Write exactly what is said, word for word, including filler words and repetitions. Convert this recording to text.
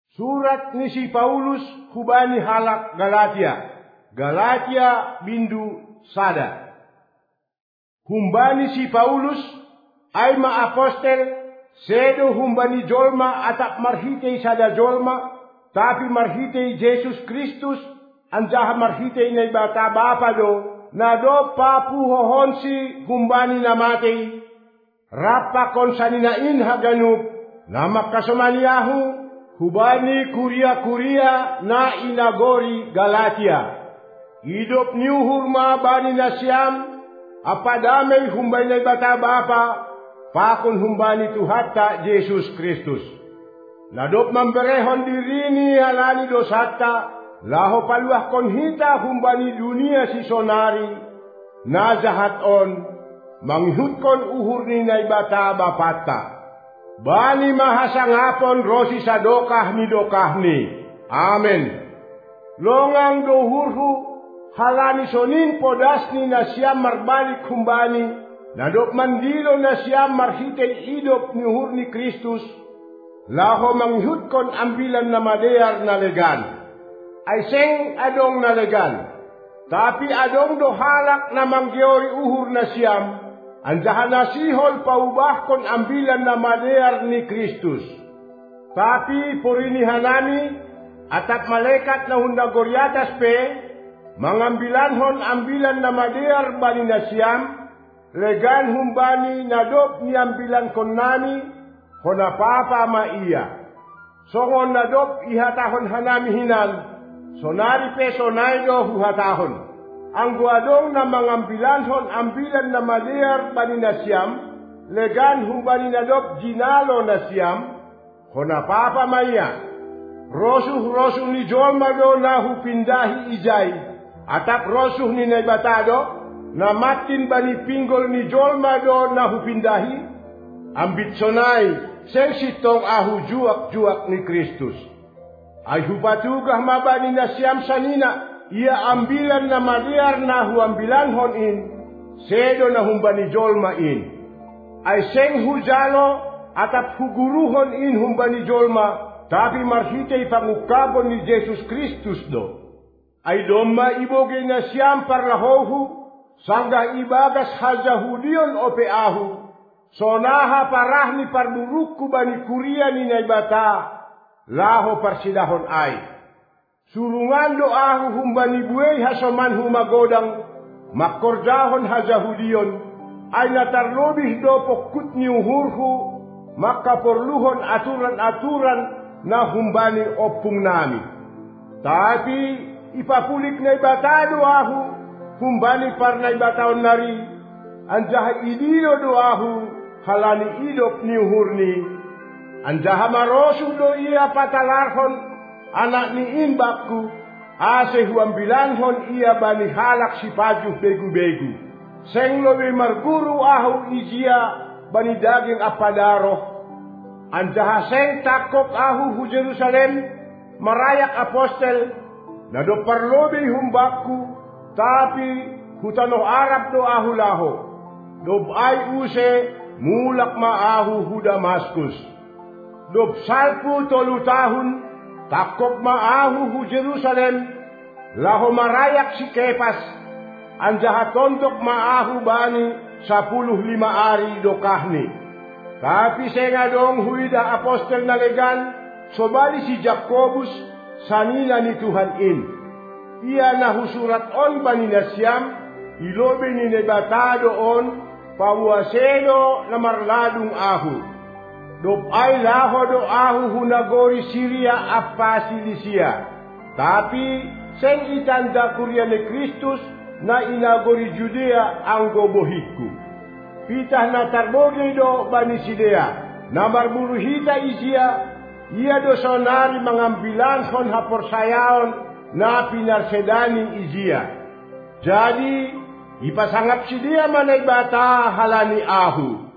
Surat ni si Paulus hubani halak Galatia. Galatia bindu sada. Humbani si Paulus ay ma-apostel sedo humbani jolma atap marhitei sada jolma tapi marhitei Jesus Kristus anjaha marhitei na ibata bapa do na do papuhohonsi humbani namatei rapa konsaninain haganup nama kasomaniahu hubani kuria-kuria na inagori Galatia. Hidup niu hurma bani nasyam apadamay humbay na ibata bapa pakon humbani tuhatta Jesus Kristus. Nadop mamberehon dirini halani dosata laho paluah konhita humbani dunia si sonari na jahat on manghut kon uhur ni na ibata bapata. Bani mahasangapon rosi sadokah ni dokah ni. Amen. Longang dohurhu halani sonin podas ni na siyam marbalik humbani nadop mandilo na siyam marhitay idop ni uhur ni Kristus laho manghut kon ambilan na madear na legan. Ay seng adong na legan tapi adong do halak na manggeori uhur na siyam anjahan nasihol paubah kon ambilan na madear ni Kristus. Tapi porini hanami atap malaikat na hundagoriatas pe mangambilanhon ambilan na madear bani na siyam legan humbani nadop ni ambilan kon nami hona papa ma iya. Songon nadop ihatahon hanami hinan sonari pe sonaido huhatahon. Ang guadong na mangambilanhon ambilan na madear bani na siyam legan humbani nadop jinalo na siyam hona papa ma iya. Rosuh-rosuh ni jolma do na hupindahi ijay atap rosuh ni naibatado na matin bani pinggol ni jolma do na hupindahi ambit sonay seng sitong ahu juak-juak ni Kristus. Ay hupatugah mabani na siyam sanina ia ambilan na madear na huambilanhon in sedo na humbani jolma in. Ay seng hujalo atap huguruhon in humbani jolma tapi marhitay pangukabon ni Jesus Kristus do. Ay domma ibogay na siyam parlahohu sangga ibagas hajahudion ope ahu sonaha parah ni parburukku bani kuria ni naibata laho parsidahon ay. Surungan do ahu humbani buey hasoman humagodang makordahon hajahudion ay natarlobih do pokut ni uhurhu makaporluhon aturan-aturan na humbani opung nami. Tapi ipapulik na ibatado ahu humbani par na ibataon nari anjaha idino do ahu halani idop ni uhurni anjaha marosu do ia patalarhon anak ni imbakku ase huambilanhon ia bani halak si pajuh begu-begu seng lobe marguru ahu ijia bani daging apadaroh anjaha seng takok ahu hu Jerusalem marayak apostel na do parlobe humbakku tapi hutano Arab do ahu laho dob ay use mulak maahu hu Damaskus dob salpu tolu tahun takok maahu hu Jerusalem laho marayak si Kepas anjaha tontok maahu bani sapuluh lima ari do kahni. Tapi senga dong huida apostel na legan sobali si Jakobus sanina ni Tuhan in. Ia na husurat on bani na siyam ilobe ni nebatado on pawasedo na marladung ahu. Dop ay laho do ahu hunagori Syria apa Silisia. Tapi seng itanda kuria ni Kristus na inagori Judea ang gobohiku. Pitah na tarboge do bani Sidea na marburuhita izia ia do sonari mangambilanhon haporsayaon na pinarsedani izia. Jadi ipasangap Sidea manay bata halani ahu.